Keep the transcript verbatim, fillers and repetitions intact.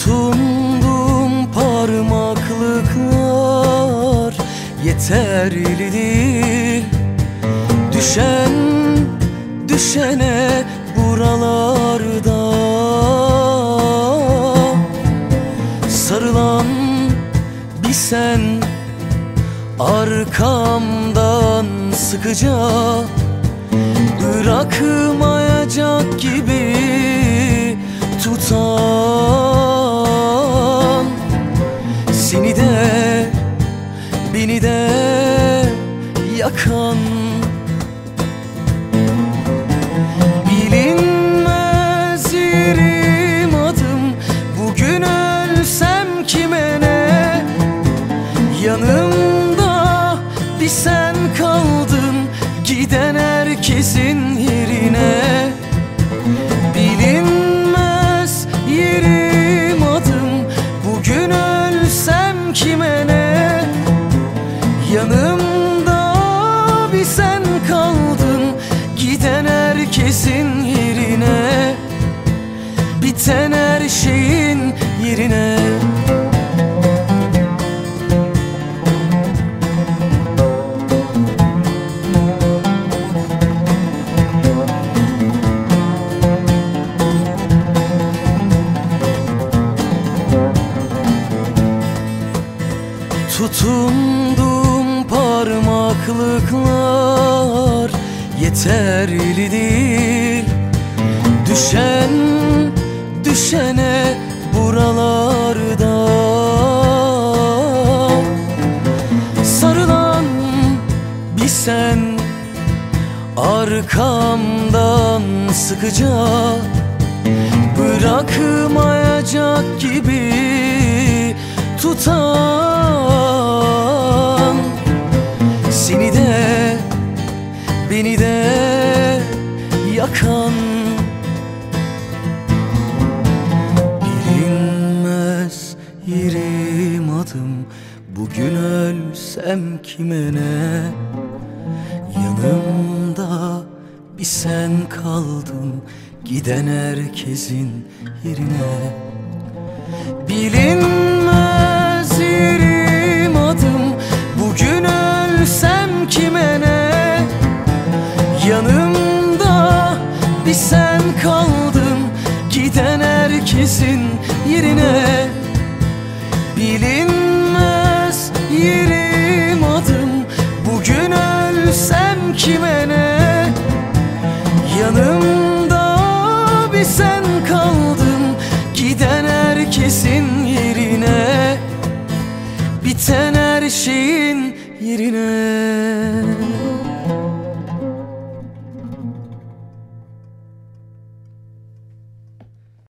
Tutundum parmaklıklar yeterli değil. Düşen düşene buralarda sarılan bir sen, arkamdan sıkıca bırakmayacak gibi tutan, seni de beni de yakan. Bilinmez yerim adım, bugün ölsem kime ne? Yanımda bir sen kaldın, giden herkesin yerine. Bilinmez yerim adım, bugün ölsem kime ne? Yanımda bir sen kaldın, giden herkesin yerine, biten her şeyin yerine. Tutundum parmaklıklar yeterli değil. Düşen düşene buralarda sarılan bir sen, arkamdan sıkıca bırakmayacak gibi tutan, seni de beni de yakan. Bilinmez yerim adım, bugün ölsem kime ne? Yanımda bir sen kaldın, giden herkesin yerine. Bilinmez yerim adım, bugün ölsem kime ne? Yanımda bir sen kaldın, giden herkesin yerine. Bilinmez yerim adım, bugün ölsem kime ne? Yanımda bir sen kaldın, giden herkesin yerine, biten her şeyin yerine.